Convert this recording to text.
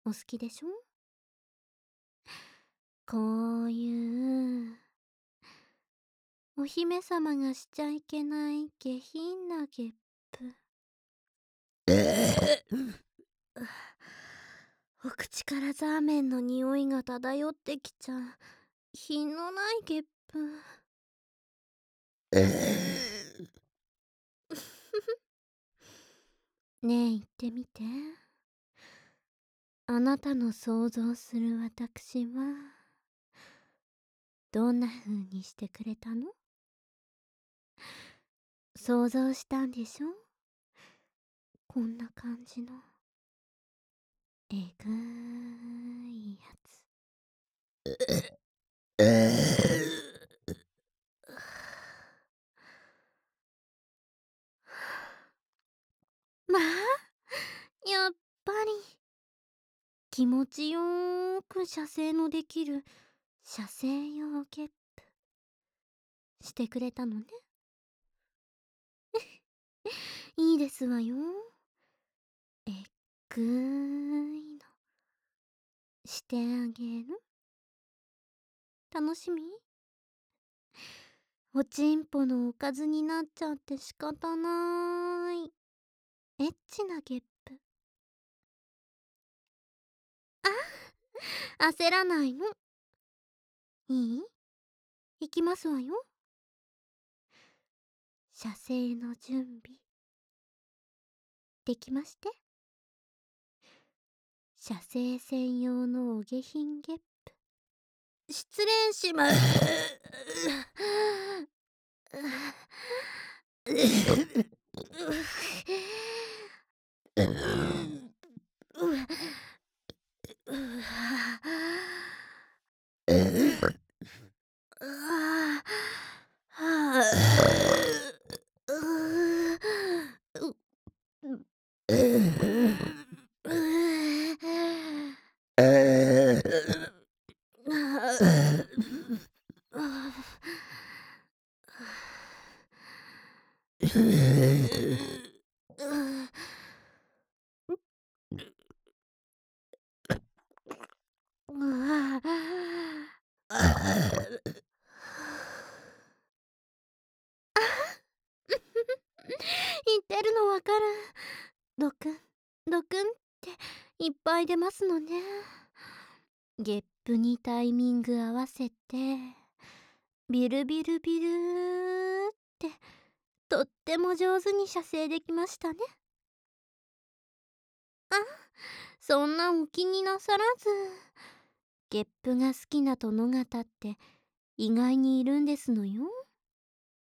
お好きでしょ？こういうお姫様がしちゃいけない下品なゲップ。お口からザーメンの匂いが漂ってきちゃう品のないゲップ。ねえ言ってみて。あなたの想像する私はどんな風にしてくれたの？想像したんでしょ？こんな感じのえぐいやつ。まあ、やっぱり気持ちよーく射精のできる射精用ゲップしてくれたのね。いいですわよ。えっぐーいのしてあげる。楽しみ？おちんぽのおかずになっちゃって仕方ない。エッチなゲップ。焦らないの。いい？いきますわよ。射精の準備できまして。射精専用のお下品ゲップ。失礼します。言ってるのわかる。ドクンドクンっていっぱい出ますのね。ゲップにタイミング合わせてビルビルビルーってとっても上手に射精できましたね。あ、そんなお気になさらず。ゲップが好きな殿方って意外にいるんですのよ。